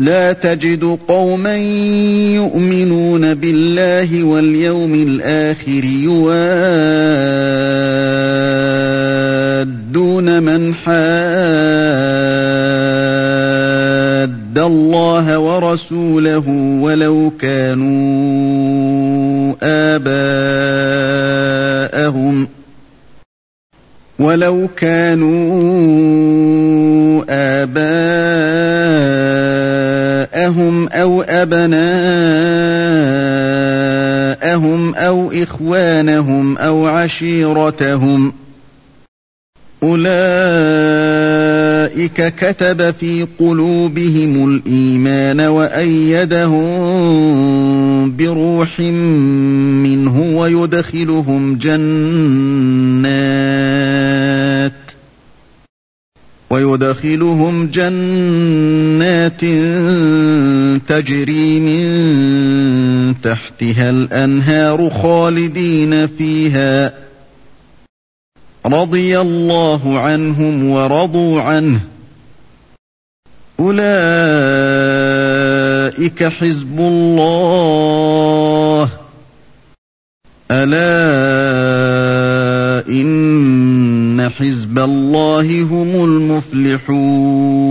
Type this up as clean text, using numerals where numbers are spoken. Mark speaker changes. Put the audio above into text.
Speaker 1: لا تجد قوما يؤمنون بالله واليوم الآخر يوادون من حاد الله ورسوله ولو كانوا آباءهم أو أبناءهم أو إخوانهم أو عشيرتهم أولئك كتب في قلوبهم الإيمان وأيدهم بروح منه ويدخلهم جنات تجري من تحتها الأنهار خالدين فيها رضي الله عنهم ورضوا عنه أولئك حزب الله ألا إن حزب الله هم المفلحون